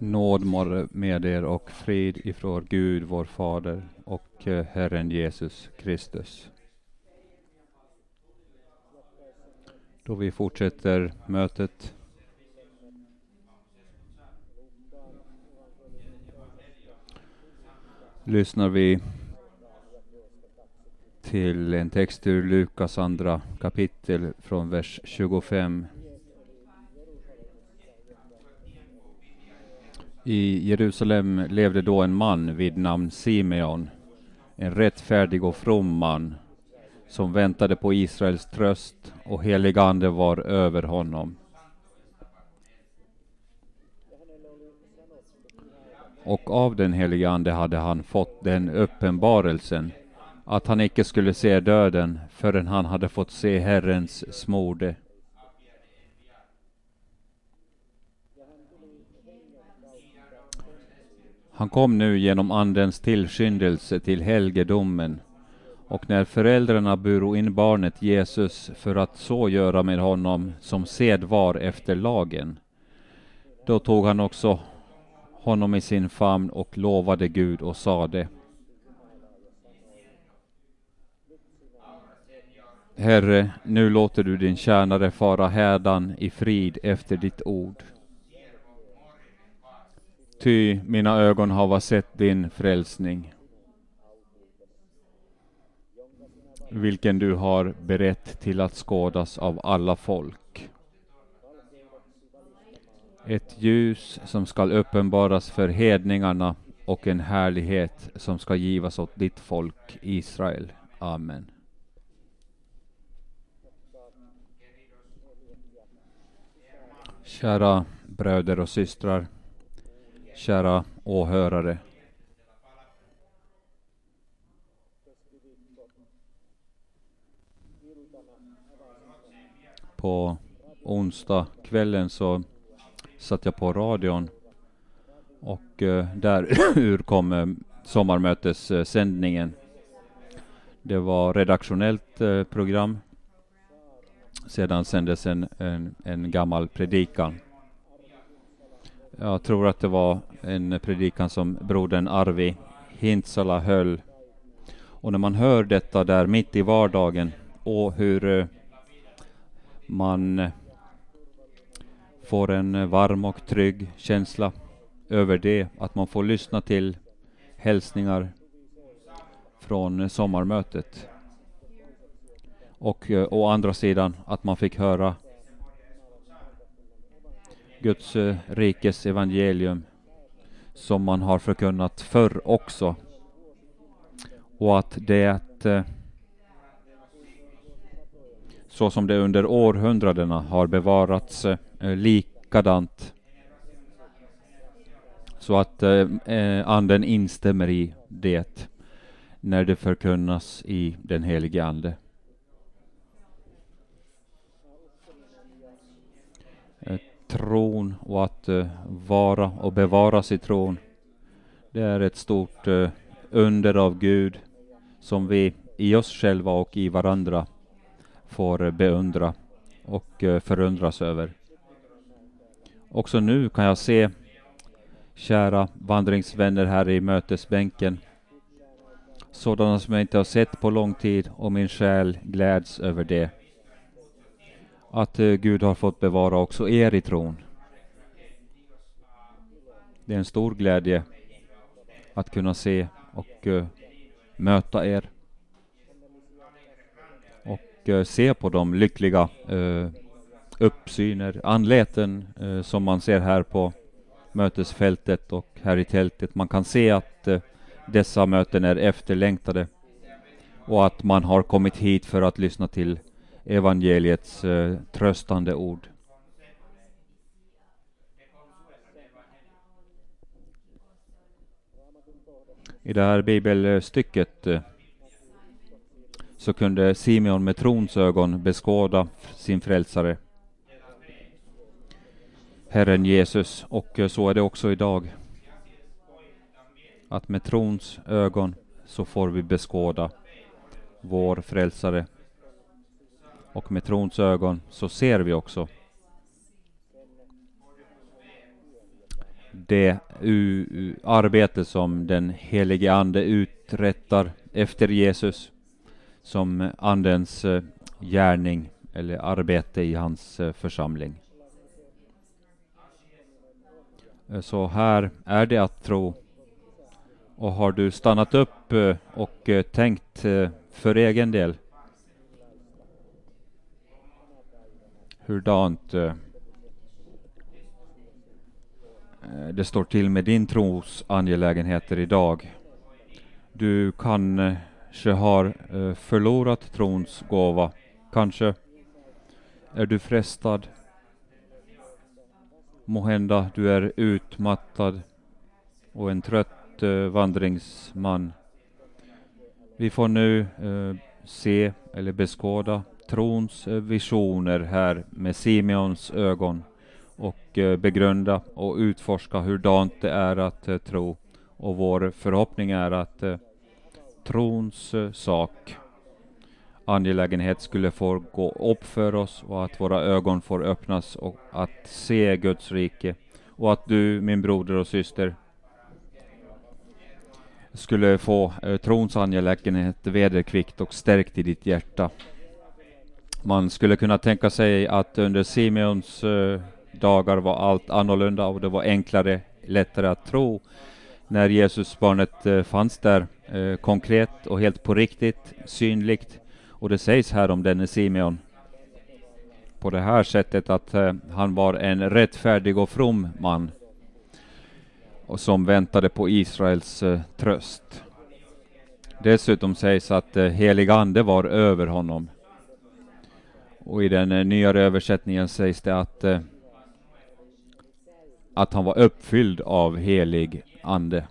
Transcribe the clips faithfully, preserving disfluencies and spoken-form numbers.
Nåd må med er och frid ifrån Gud vår Fader och Herren Jesus Kristus. Då vi fortsätter mötet lyssnar vi till en text ur Lukas andra kapitel från vers tjugofem. I Jerusalem levde då en man vid namn Simeon, en rättfärdig och from man, som väntade på Israels tröst, och helig ande var över honom. Och av den helige ande hade han fått den uppenbarelsen att han icke skulle se döden förrän han hade fått se Herrens smorde. Han kom nu genom andens tillskyndelse till helgedomen, och när föräldrarna buro in barnet Jesus för att så göra med honom som sed var efter lagen, då tog han också honom i sin famn och lovade Gud och sade: Herre, nu låter du din tjänare fara hädan i frid efter ditt ord. Ty mina ögon har sett din frälsning, vilken du har berett till att skådas av alla folk. Ett ljus som skall uppenbaras för hedningarna och en härlighet som ska givas åt ditt folk Israel. Amen. Kära bröder och systrar, kära åhörare. På onsdag kvällen så satt jag på radion, och eh, där ur kom eh, sommarmötessändningen. Det var redaktionellt eh, program. Sedan sändes en, en, en gammal predikan. Jag tror att det var en predikan som brodern Arvi Hintsala höll. Och när man hör detta där mitt i vardagen, och hur eh, man får en varm och trygg känsla över det, att man får lyssna till hälsningar från sommarmötet. Och eh, å andra sidan att man fick höra Guds eh, rikes evangelium som man har förkunnat förr också. Och att det eh, så som det under århundradena har bevarats eh, likadant. Så att eh, anden instämmer i det när det förkunnas i den helige ande. Eh, tron och att eh, vara och bevara sig tron, det är ett stort eh, under av Gud som vi i oss själva och i varandra får beundra och eh, förundras över. Också nu kan jag se kära vandringsvänner här i mötesbänken, sådana som jag inte har sett på lång tid, och min själ gläds över det. Att eh, Gud har fått bevara också er i tron. Det är en stor glädje att kunna se och eh, möta er. Och eh, se på de lyckliga eh, uppsyner, anleten eh, som man ser här på mötesfältet och här i tältet. Man kan se att eh, dessa möten är efterlängtade, och att man har kommit hit för att lyssna till evangeliets eh, tröstande ord. I det här bibelstycket eh, så kunde Simeon med trons ögon beskåda sin frälsare, Herren Jesus, och eh, så är det också idag. Att med trons ögon så får vi beskåda vår frälsare, och med trons ögon så ser vi också det u- u- arbete som den helige ande uträttar efter Jesus, som andens eh, gärning eller arbete i hans eh, församling. Eh, Så här är det att tro. Och har du stannat upp eh, och eh, tänkt eh, för egen del hurdant eh, eh, det står till med din tros angelägenheter idag. Du kanske har eh, förlorat trons gåva. Kanske är du frestad. Måhända du är utmattad och en trött eh, vandringsman. Vi får nu eh, se eller beskåda trons eh, visioner här med Simeons ögon och eh, begrunda och utforska hurdant det är att eh, tro. Och vår förhoppning är att eh, trons eh, sak, angelägenhet skulle få gå upp för oss och att våra ögon får öppnas och att se Guds rike. Och att du, min broder och syster, skulle få eh, trons angelägenhet vederkvickt och stärkt i ditt hjärta. Man skulle kunna tänka sig att under Simeons eh, dagar var allt annorlunda och det var enklare, lättare att tro när Jesusbarnet eh, fanns där eh, konkret och helt på riktigt, synligt. Och det sägs här om denne Simeon på det här sättet att eh, han var en rättfärdig och from man och som väntade på Israels eh, tröst. Dessutom sägs att eh, helig ande var över honom. Och i den eh, nyare översättningen sägs det att eh, att han var uppfylld av helig ande.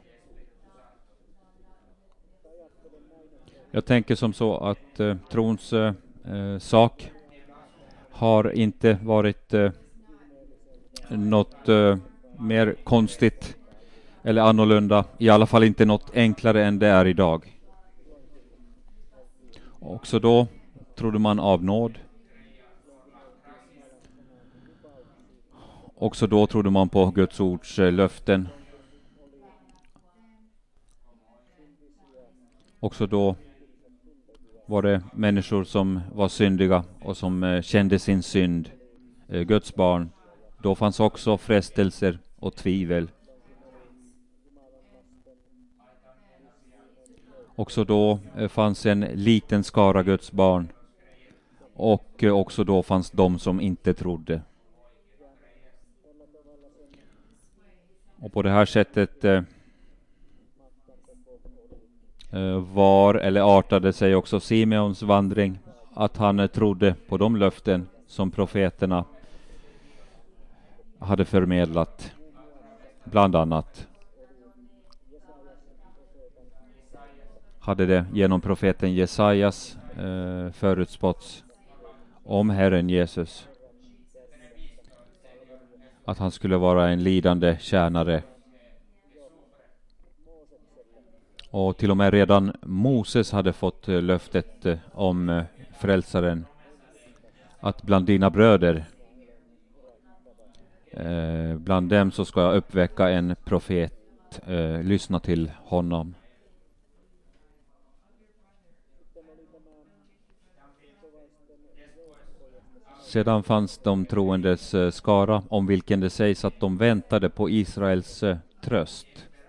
Jag tänker som så att eh, trons eh, sak har inte varit eh, något eh, mer konstigt eller annorlunda, i alla fall inte något enklare än det är idag. Också då trodde man av nåd. Också då trodde man på Guds ords eh, löften. Också då var det människor som var syndiga och som eh, kände sin synd, eh, Guds barn. Då fanns också frestelser och tvivel. Också då eh, fanns en liten skara Guds barn. Och eh, också då fanns de som inte trodde. Och på det här sättet eh, var eller artade sig också Simeons vandring, att han eh, trodde på de löften som profeterna hade förmedlat, bland annat hade det genom profeten Jesajas eh, förutspåtts om Herren Jesus, att han skulle vara en lidande tjänare. Och till och med redan Moses hade fått eh, löftet eh, om eh, frälsaren, att bland dina bröder eh, bland dem så ska jag uppväcka en profet, eh, lyssna till honom. Sedan fanns de troendes eh, skara, om vilken det sägs att de väntade på Israels eh, tröst.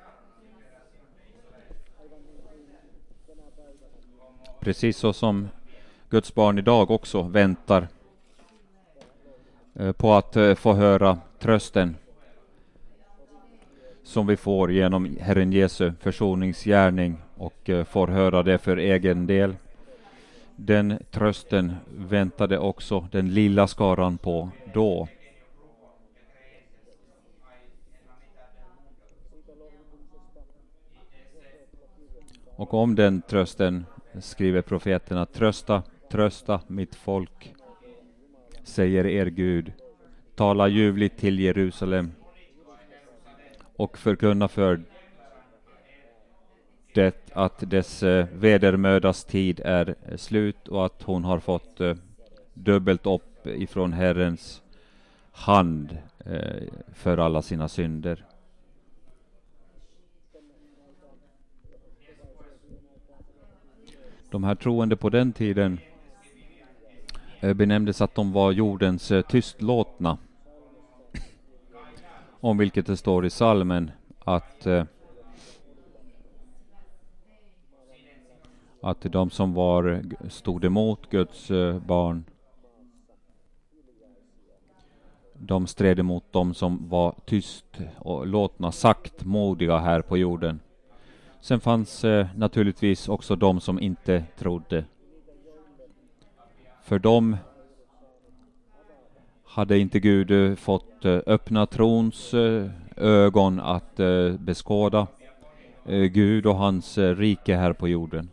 Precis så som Guds barn idag också väntar eh, på att eh, få höra trösten som vi får genom Herren Jesu försoningsgärning och eh, får höra det för egen del. Den trösten väntade också den lilla skaran på då. Och om den trösten skriver profeten att trösta, trösta mitt folk, säger er Gud. Tala ljuvligt till Jerusalem och förkunna för det att dess eh, vedermödas tid är eh, slut och att hon har fått eh, dubbelt upp ifrån Herrens hand eh, för alla sina synder. De här troende på den tiden eh, benämndes att de var jordens eh, tystlåtna. Om vilket det står i salmen att eh, att de som var stod emot Guds eh, barn, de stred emot de som var tyst och låtna, saktmodiga här på jorden. Sen fanns eh, naturligtvis också de som inte trodde. För dem hade inte Gud eh, fått eh, öppna trons eh, ögon att eh, beskåda eh, Gud och hans eh, rike här på jorden.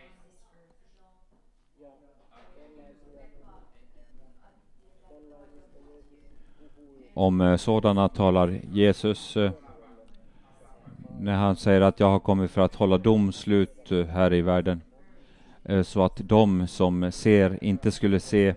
Om eh, sådana talar Jesus eh, när han säger att jag har kommit för att hålla domslut eh, här i världen. Eh, så att de som ser inte skulle se.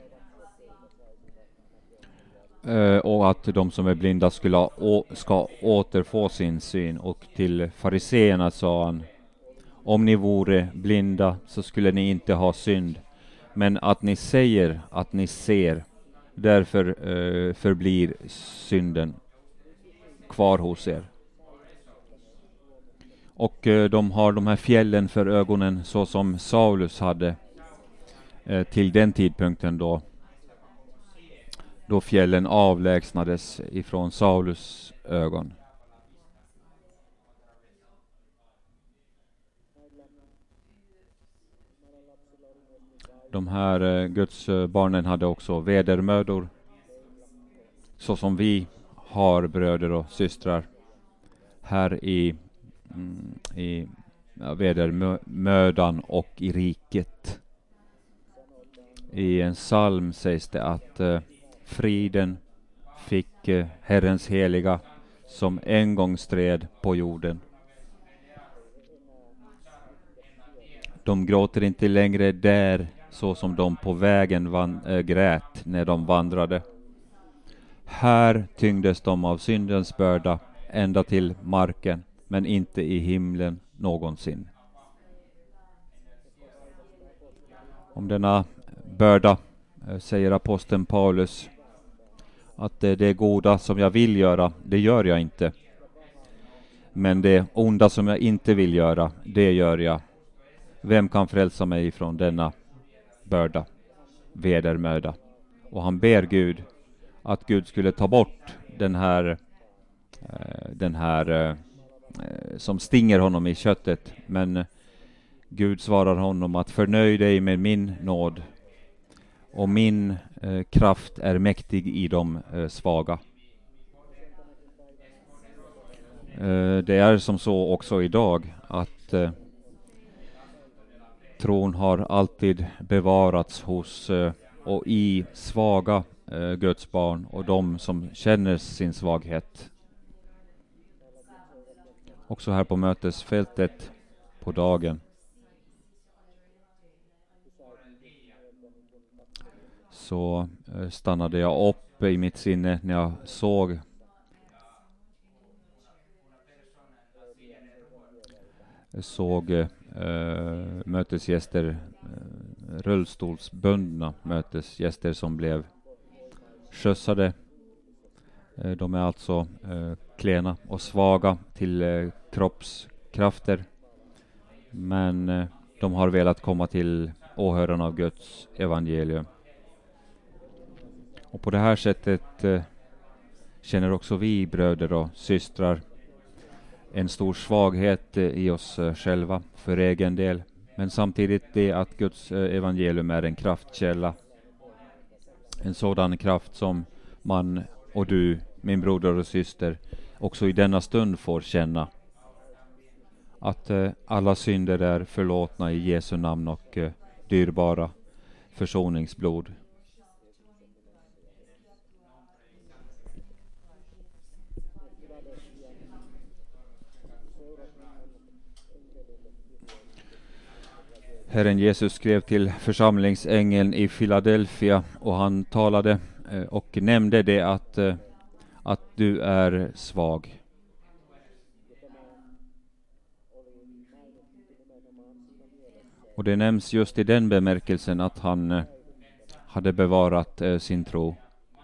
Eh, och att de som är blinda skulle ha, å, ska återfå sin syn. Och till fariseerna sa han: om ni vore blinda så skulle ni inte ha synd. Men att ni säger att ni ser, därför eh, förblir synden kvar hos er. Och eh, de har de här fjällen för ögonen, så som Saulus hade eh, till den tidpunkten då då fjällen avlägsnades ifrån Saulus ögon. De här eh, Guds eh, barnen hade också vedermödor, så som vi har bröder och systrar här i, mm, i ja, vedermödan och i riket. I en psalm sägs det att eh, friden fick eh, Herrens heliga som en gång stred på jorden. De gråter inte längre där så som de på vägen van, äh, grät när de vandrade. Här tyngdes de av syndens börda ända till marken, men inte i himlen någonsin. Om denna börda äh, säger aposteln Paulus att det, det goda som jag vill göra, det gör jag inte. Men det onda som jag inte vill göra, det gör jag. Vem kan frälsa mig från denna börda, vedermöda? Och han ber Gud att Gud skulle ta bort den här, eh, den här eh, som stinger honom i köttet. Men Gud svarar honom att förnöj dig med min nåd, och min eh, kraft är mäktig i de eh, svaga. Eh, det är som så också idag att eh, tron har alltid bevarats hos eh, och i svaga eh, Guds barn och de som känner sin svaghet. Också här på mötesfältet på dagen så eh, stannade jag upp i mitt sinne när jag såg såg eh, mötesgäster, eh, rullstolsbundna mötesgäster som blev skjutsade. Eh, de är alltså eh, klena och svaga till eh, kroppskrafter, men eh, de har velat komma till åhörarna av Guds evangelium. Och på det här sättet eh, känner också vi bröder och systrar en stor svaghet i oss själva för egen del. Men samtidigt det att Guds evangelium är en kraftkälla. En sådan kraft som man och du, min broder och syster, också i denna stund får känna. Att alla synder är förlåtna i Jesu namn och dyrbara försoningsblod. Herren Jesus skrev till församlingsängeln i Philadelphia, och han talade eh, och nämnde det att, eh, att du är svag. Och det nämns just i den bemärkelsen att han eh, hade bevarat eh, sin tro.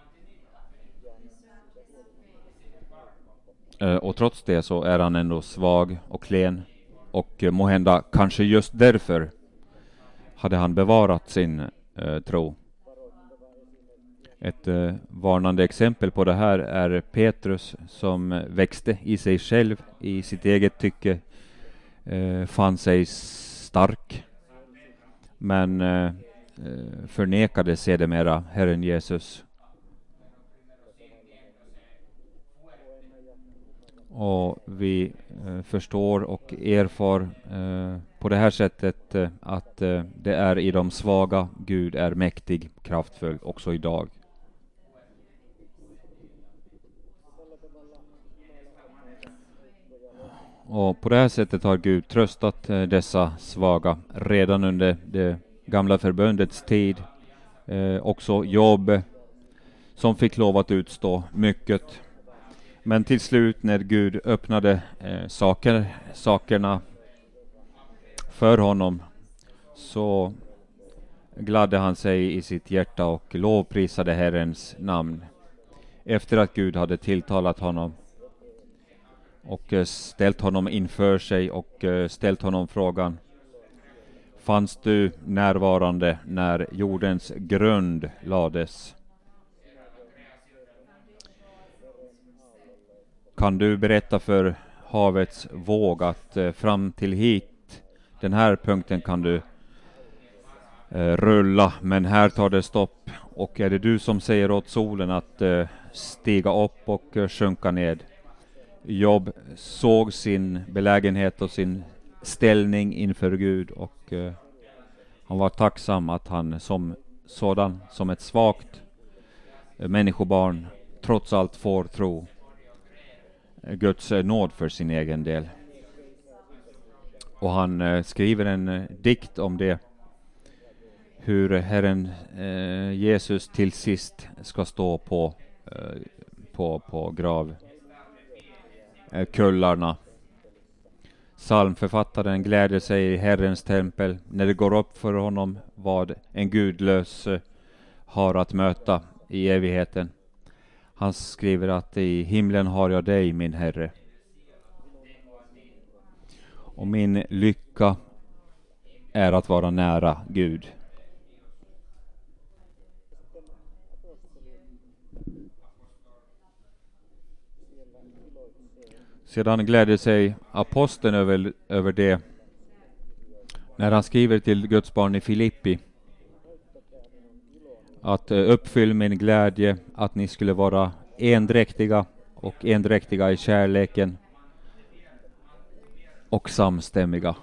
Eh, och trots det så är han ändå svag och klen. Och eh, måhända kanske just därför hade han bevarat sin eh, tro. Ett eh, varnande exempel på det här är Petrus som eh, växte i sig själv, i sitt eget tycke, eh, fann sig stark. Men eh, förnekade sedermera Herren Jesus. Och vi eh, förstår och erfar eh, på det här sättet eh, att eh, det är i de svaga Gud är mäktig, kraftfull också idag. Och på det här sättet har Gud tröstat eh, dessa svaga redan under det gamla förbundets tid. Eh, också Job som fick lov att utstå mycket. Men till slut när Gud öppnade eh, saker, sakerna för honom så gladde han sig i sitt hjärta och lovprisade Herrens namn. Efter att Gud hade tilltalat honom och eh, ställt honom inför sig och eh, ställt honom frågan: fanns du närvarande när jordens grund lades? Kan du berätta för havets våg att eh, fram till hit, den här punkten kan du eh, rulla, men här tar det stopp. Och är det du som säger åt solen att eh, stiga upp och eh, sjunka ned? Job såg sin belägenhet och sin ställning inför Gud och eh, han var tacksam att han som sådan, som ett svagt eh, människobarn trots allt får tro Guds nåd för sin egen del. Och han eh, skriver en eh, dikt om det, hur Herren eh, Jesus till sist ska stå på eh, på, på grav eh, kullarna. Psalmförfattaren gläder sig i Herrens tempel när det går upp för honom vad en gudlös eh, har att möta i evigheten. Han skriver att i himlen har jag dig, min Herre. Och min lycka är att vara nära Gud. Sedan gläder sig aposteln över, över det när han skriver till Guds barn i Filippi att uppfyll min glädje att ni skulle vara endräktiga och endräktiga i kärleken och samstämmiga.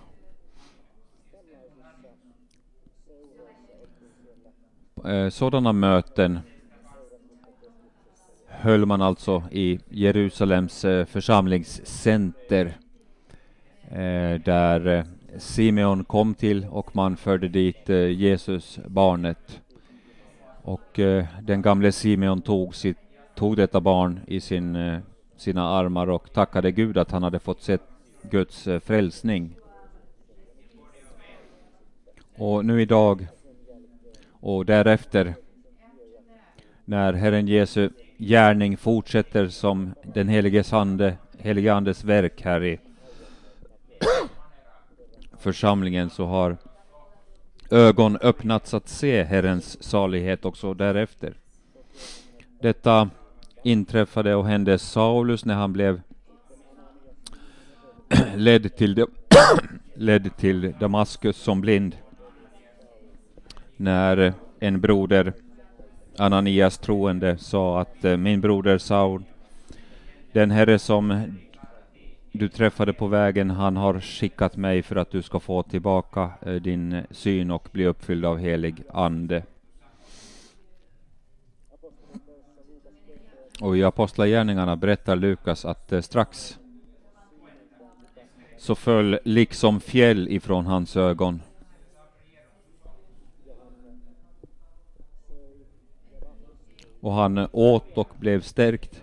Sådana möten höll man alltså i Jerusalems församlingscenter där Simeon kom till och man förde dit Jesus barnet. Och eh, den gamle Simeon tog, sitt, tog detta barn i sin, eh, sina armar och tackade Gud att han hade fått sett Guds eh, frälsning. Och nu idag och därefter, när Herren Jesu gärning fortsätter som den helige ande, helige andes verk här i församlingen, så har ögon öppnats att se Herrens salighet också därefter. Detta inträffade och hände Saulus när han blev ledd till, ledd till Damaskus som blind. När en broder, Ananias troende, sa att min broder Saul, den Herre som du träffade på vägen, han har skickat mig för att du ska få tillbaka eh, din syn och bli uppfylld av helig ande. Och i Apostlagärningarna berättar Lukas att eh, strax så föll liksom fjäll ifrån hans ögon. Och han åt och blev stärkt.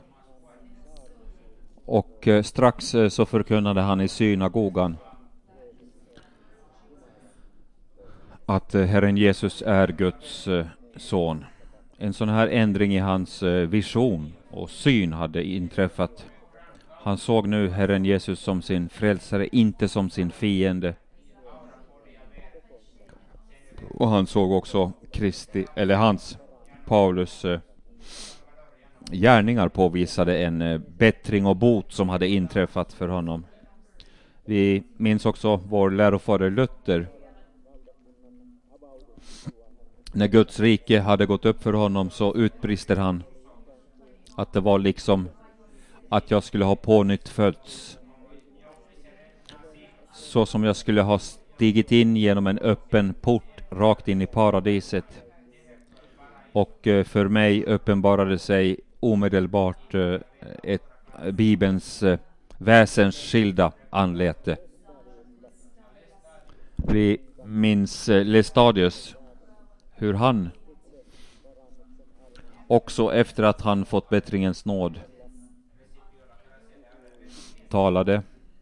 Och eh, strax eh, så förkunnade han i synagogan att eh, Herren Jesus är Guds eh, son. En sån här ändring i hans eh, vision och syn hade inträffat. Han såg nu Herren Jesus som sin frälsare, inte som sin fiende. Och han såg också Kristi, eller hans, Paulus eh, gärningar påvisade en eh, bättring och bot som hade inträffat för honom. Vi minns också vår lärofader Luther. När Guds rike hade gått upp för honom så utbrister han att det var liksom att jag skulle ha på nytt fötts. Så som jag skulle ha stigit in genom en öppen port rakt in i paradiset. Och eh, för mig uppenbarade sig omedelbart eh, ett Bibelns eh, väsens skilda anlete. Vi minns eh, Lestadius, hur han också efter att han fått bättringens nåd talade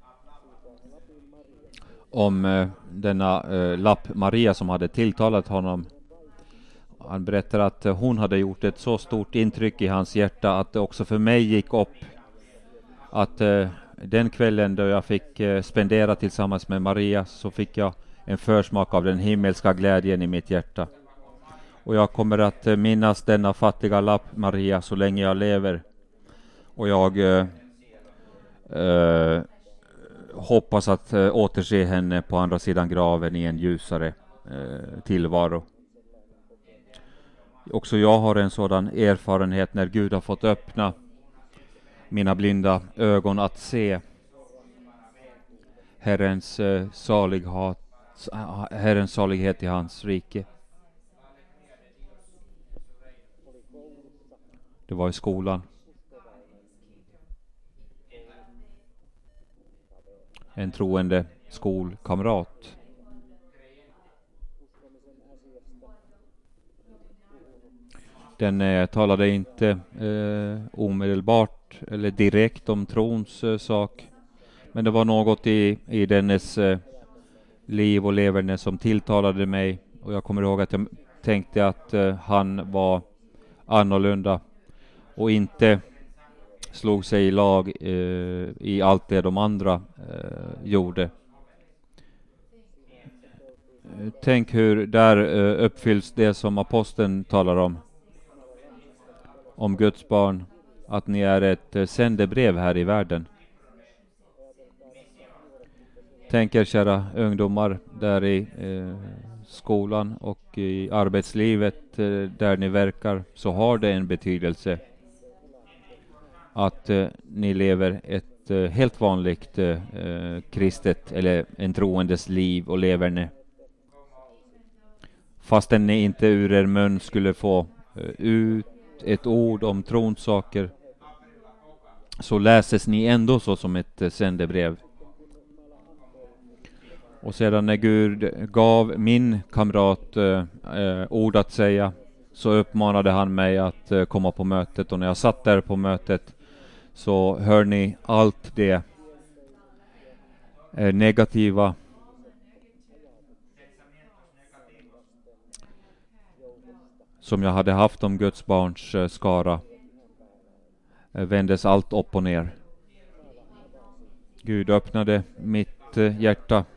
om eh, denna eh, lapp Maria som hade tilltalat honom. Han berättar att eh, hon hade gjort ett så stort intryck i hans hjärta att det också för mig gick upp att eh, den kvällen då jag fick eh, spendera tillsammans med Maria så fick jag en försmak av den himmelska glädjen i mitt hjärta. Och jag kommer att eh, minnas denna fattiga lapp Maria så länge jag lever. Och jag eh, eh, hoppas att eh, återse henne på andra sidan graven i en ljusare eh, tillvaro. Också jag har en sådan erfarenhet när Gud har fått öppna mina blinda ögon att se Herrens, eh, salighet, Herrens salighet i hans rike. Det var i skolan. En troende skolkamrat. Den eh, talade inte eh, omedelbart eller direkt om trons eh, sak. Men det var något i, i dennes eh, liv och leverne som tilltalade mig. Och jag kommer ihåg att jag tänkte att eh, han var annorlunda. Och inte slog sig i lag eh, i allt det de andra eh, gjorde. Tänk hur där eh, uppfylls det som aposteln talar om. Om Guds barn. Att ni är ett eh, sändebrev här i världen. Tänk er kära ungdomar där i eh, skolan och i arbetslivet eh, där ni verkar. Så har det en betydelse. Att eh, ni lever ett eh, helt vanligt eh, kristet eller en troendes liv och leverne. Fastän ni inte ur er mun skulle få eh, ut ett ord om tronsaker så läses ni ändå så som ett eh, sändebrev. Och sedan när Gud gav min kamrat eh, eh, ord att säga så uppmanade han mig att eh, komma på mötet. Och när jag satt där på mötet så hör ni allt det eh, negativa som jag hade haft om Guds barns eh, skara eh, vändes allt upp och ner. Gud öppnade mitt eh, hjärta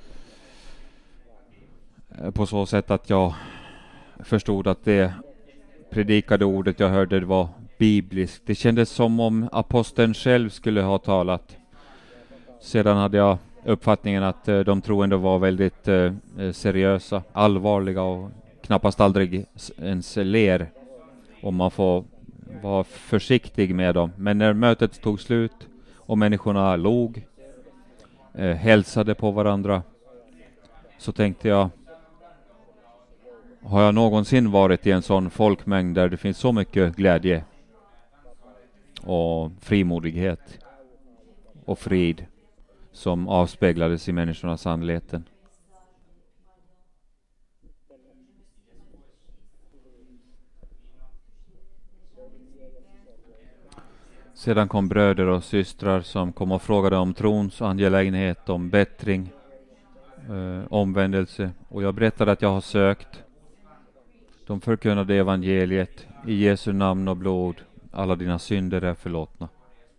eh, på så sätt att jag förstod att det predikade ordet jag hörde var bibliskt. Det kändes som om aposteln själv skulle ha talat. Sedan hade jag uppfattningen att eh, de troende var väldigt eh, seriösa, allvarliga och knappast aldrig ens ler. Och man får vara försiktig med dem. Men när mötet tog slut och människorna log, eh, hälsade på varandra, så tänkte jag, har jag någonsin varit i en sån folkmängd där det finns så mycket glädje och frimodighet och frid som avspeglades i människornas anleten? Sedan kom bröder och systrar som kom och frågade om trons angelägenhet, om bättring. eh, omvändelse. Och jag berättade att jag har sökt. De förkunnade evangeliet i Jesu namn och blod. Alla dina synder är förlåtna.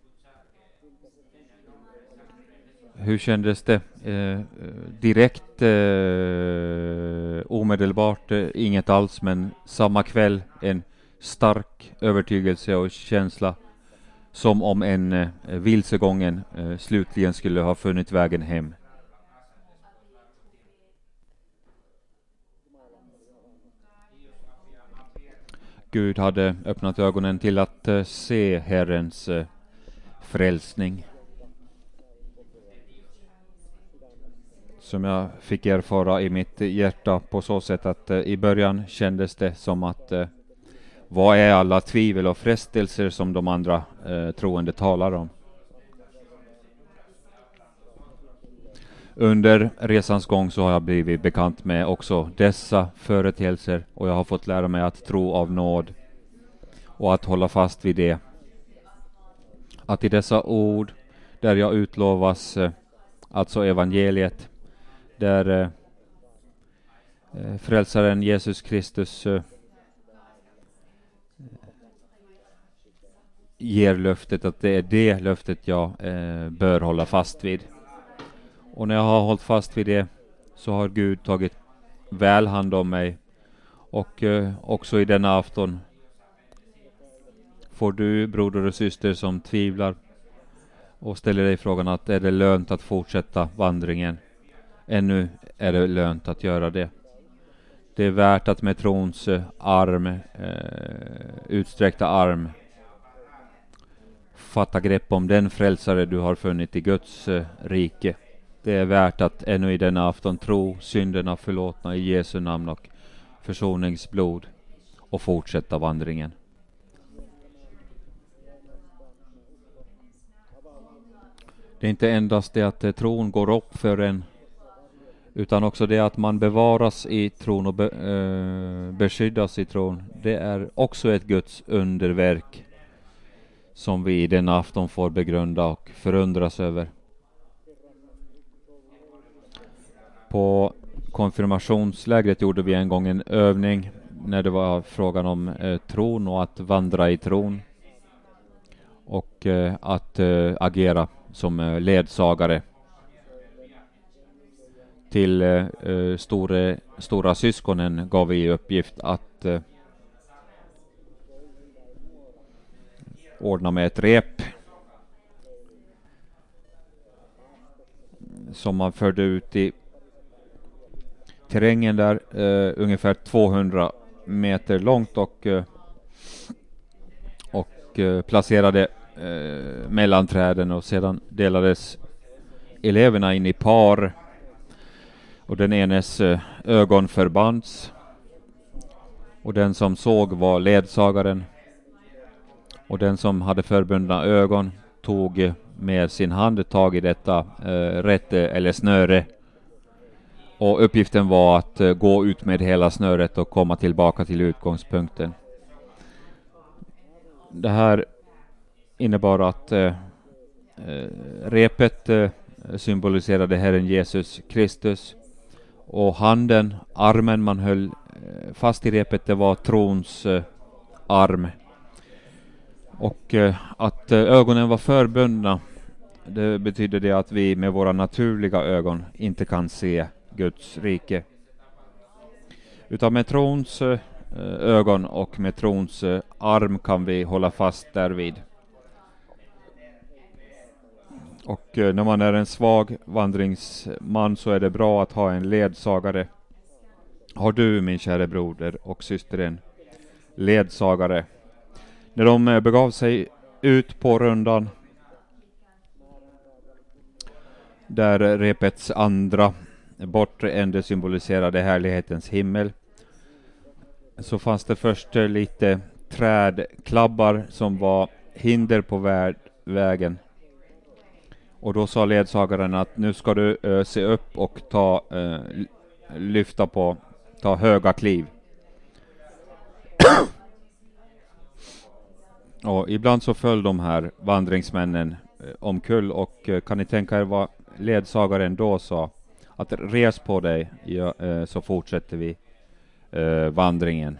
Hur kändes det? Eh, direkt, eh, omedelbart, eh, inget alls, men samma kväll en stark övertygelse och känsla som om en eh, vilsegången eh, slutligen skulle ha funnit vägen hem. Gud hade öppnat ögonen till att eh, se Herrens eh, frälsning. Som jag fick erfara i mitt hjärta på så sätt att eh, i början kändes det som att eh, vad är alla tvivel och frestelser som de andra eh, troende talar om? Under resans gång så har jag blivit bekant med också dessa företeelser och jag har fått lära mig att tro av nåd och att hålla fast vid det. Att i dessa ord där jag utlovas, eh, alltså evangeliet, där eh, frälsaren Jesus Kristus eh, ger löftet, att det är det löftet jag eh, bör hålla fast vid. Och när jag har hållit fast vid det så har Gud tagit väl hand om mig. Och eh, också i denna afton får du, broder och syster, som tvivlar och ställer dig frågan att är det lönt att fortsätta vandringen? Ännu är det lönt att göra det. Det är värt att med trons eh, arm, eh, utsträckta arm, fatta grepp om den frälsare du har funnit i Guds eh, rike. Det är värt att ännu i denna afton tro synderna förlåtna i Jesu namn och försoningsblod och fortsätta vandringen. Det är inte endast det att eh, tron går upp för en, utan också det att man bevaras i tron och be, eh, beskyddas i tron. Det är också ett Guds underverk som vi i denna afton får begrunda och förundras över. På konfirmationslägret gjorde vi en gång en övning när det var frågan om eh, tron och att vandra i tron och eh, att eh, agera som eh, ledsagare till eh, store, stora syskonen gav vi uppgift att eh, ordna med ett rep som man förde ut i terrängen där, eh, ungefär tvåhundra meter långt och, eh, och eh, placerade eh, mellan träden, och sedan delades eleverna in i par och den enes eh, ögon förbands och den som såg var ledsagaren, och den som hade förbundna ögon tog med sin hand tag i detta eh, rätte eller snöre, och uppgiften var att eh, gå ut med hela snöret och komma tillbaka till utgångspunkten. Det här innebar att eh, eh, repet eh, symboliserade Herren Jesus Kristus, och handen, armen man höll eh, fast i repet, det var trons eh, arm. Och eh, att eh, ögonen var förbundna, det betyder det att vi med våra naturliga ögon inte kan se Guds rike. Utan med trons eh, ögon och med trons eh, arm kan vi hålla fast därvid. Och eh, när man är en svag vandringsman så är det bra att ha en ledsagare. Har du, min kära broder och syster, en ledsagare? När de eh, begav sig ut på rundan, där repets andra bortre ände symboliserade härlighetens himmel, så fanns det först lite trädklabbar som var hinder på vä- vägen. Och då sa ledsagaren att nu ska du uh, se upp och ta uh, lyfta på, ta höga kliv. Och ibland så föll de här vandringsmännen uh, omkull, och uh, kan ni tänka er vad ledsagaren då sa? att res på dig, ja, eh, så fortsätter vi eh, vandringen.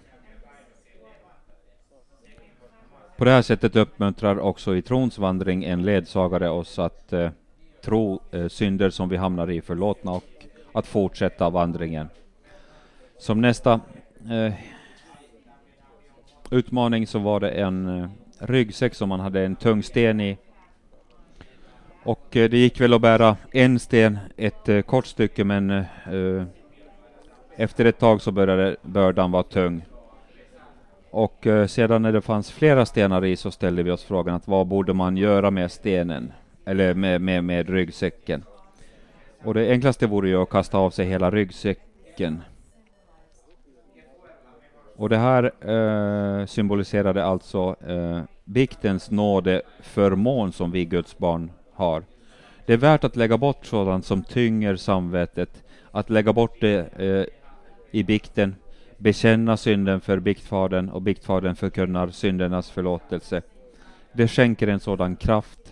På det här sättet uppmuntrar också i trons vandring en ledsagare oss att eh, tro eh, synder som vi hamnar i förlåtna och att fortsätta vandringen. Som nästa eh, utmaning så var det en eh, ryggsäck som man hade en tung sten i. Och eh, det gick väl att bära en sten ett eh, kort stycke, men eh, efter ett tag så började bördan vara tung. Och eh, sedan när det fanns flera stenar i så ställde vi oss frågan att vad borde man göra med stenen eller med, med, med ryggsäcken. Och det enklaste vore ju att kasta av sig hela ryggsäcken. Och det här eh, symboliserade alltså eh, biktens nådeförmån som vi Guds barn har. Det är värt att lägga bort sådant som tynger samvetet, att lägga bort det eh, i bikten, bekänna synden för biktfadern och biktfadern förkunnar syndernas förlåtelse. Det skänker en sådan kraft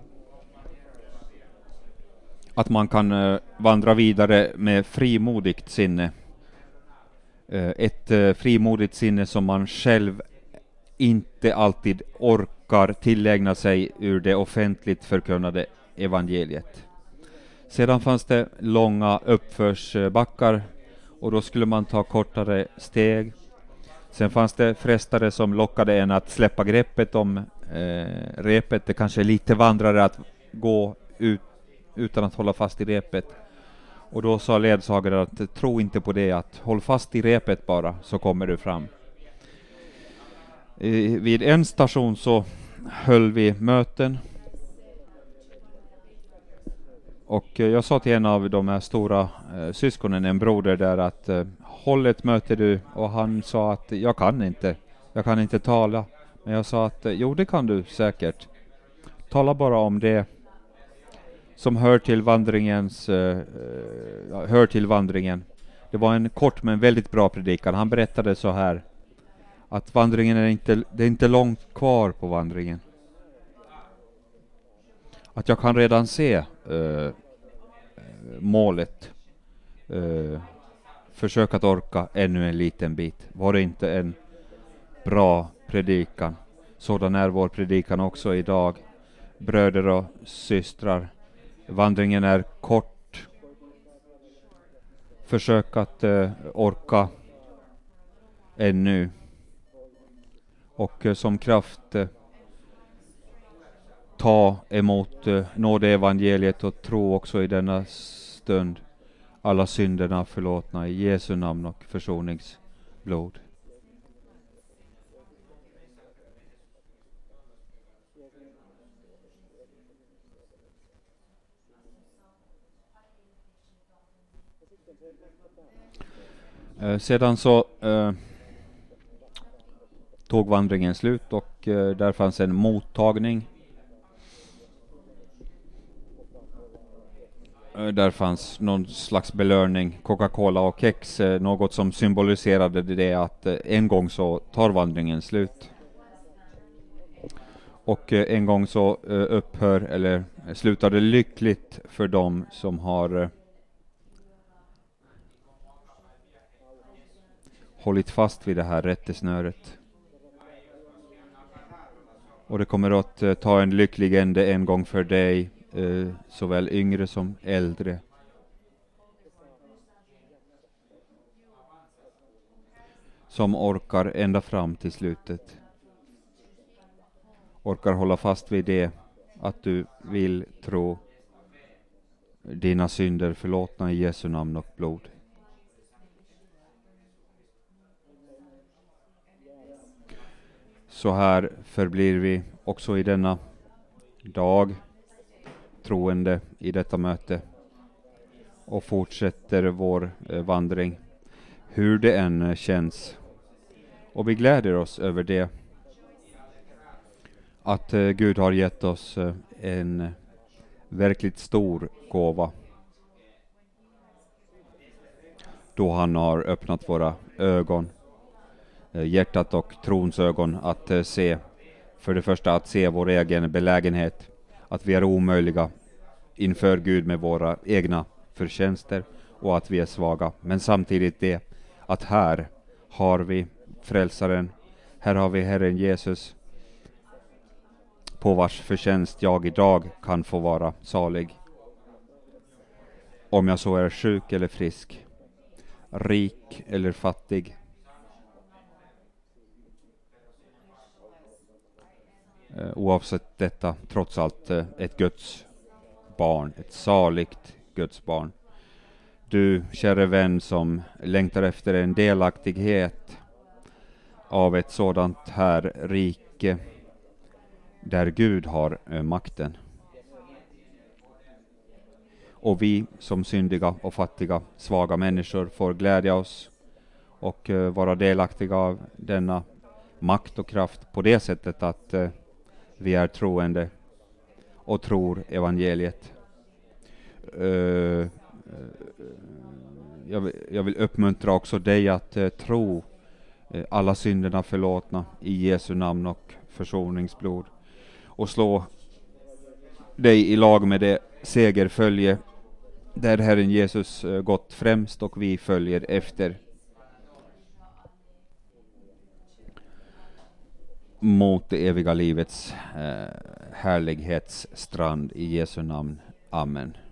att man kan eh, vandra vidare med frimodigt sinne. Eh, ett eh, frimodigt sinne som man själv inte alltid orkar tillägna sig ur det offentligt förkunnade evangeliet. Sedan fanns det långa uppförsbackar och då skulle man ta kortare steg. Sen fanns det frestare som lockade en att släppa greppet om eh, repet. Det kanske är lite vandrare att gå ut utan att hålla fast i repet. Och då sa ledsagaren att tro inte på det, att håll fast i repet bara så kommer du fram. I, vid en station så höll vi möten. Och eh, jag sa till en av de här stora eh, syskonen, en broder där, att eh, håll ett möte du. Och han sa att jag kan inte, jag kan inte tala. Men jag sa att eh, jo, det kan du säkert. Tala bara om det som hör till vandringens eh, hör till vandringen. Det var en kort men väldigt bra predikan. Han berättade så här, att vandringen är inte, det är inte långt kvar på vandringen. Att jag kan redan se eh, målet. Eh, försök att orka ännu en liten bit. Var det inte en bra predikan? Sådan är vår predikan också idag. Bröder och systrar. Vandringen är kort. Försök att eh, orka ännu. Och eh, som kraft eh, ta emot eh, nåde evangeliet och tro också i denna stund alla synderna förlåtna i Jesu namn och försoningsblod. Eh, sedan så eh, tog vandringen slut och eh, där fanns en mottagning. Eh, där fanns någon slags belöning, Coca-Cola och kex, eh, något som symboliserade det att eh, en gång så tar vandringen slut. Och eh, en gång så eh, upphör eller slutar det lyckligt för dem som har eh, hållit fast vid det här rättesnöret. Och det kommer att uh, ta en lycklig ände en gång för dig, uh, såväl yngre som äldre. Som orkar ända fram till slutet. Orkar hålla fast vid det, att du vill tro dina synder förlåtna i Jesu namn och blod. Så här förblir vi också i denna dag, troende i detta möte, och fortsätter vår eh, vandring, hur det än eh, känns. Och vi gläder oss över det, att eh, Gud har gett oss eh, en eh, verkligt stor gåva, då han har öppnat våra ögon, hjärtat och trons ögon, att eh, se, för det första att se vår egen belägenhet, att vi är omöjliga inför Gud med våra egna förtjänster, och att vi är svaga. Men samtidigt det att här har vi frälsaren, här har vi Herren Jesus, på vars förtjänst jag idag kan få vara salig. Om jag så är sjuk eller frisk, rik eller fattig. Oavsett detta, trots allt ett Guds barn, ett saligt Guds barn. Du, käre vän, som längtar efter en delaktighet av ett sådant här rike där Gud har eh, makten. Och vi som syndiga och fattiga, svaga människor får glädja oss och eh, vara delaktiga av denna makt och kraft på det sättet att eh, vi är troende och tror evangeliet. Uh, jag, vill, jag vill uppmuntra också dig att uh, tro uh, alla synderna förlåtna i Jesu namn och försoningsblod, och slå dig i lag med det segerfölje där Herren Jesus uh, gått främst och vi följer efter mot det eviga livets uh, härlighetsstrand i Jesu namn. Amen.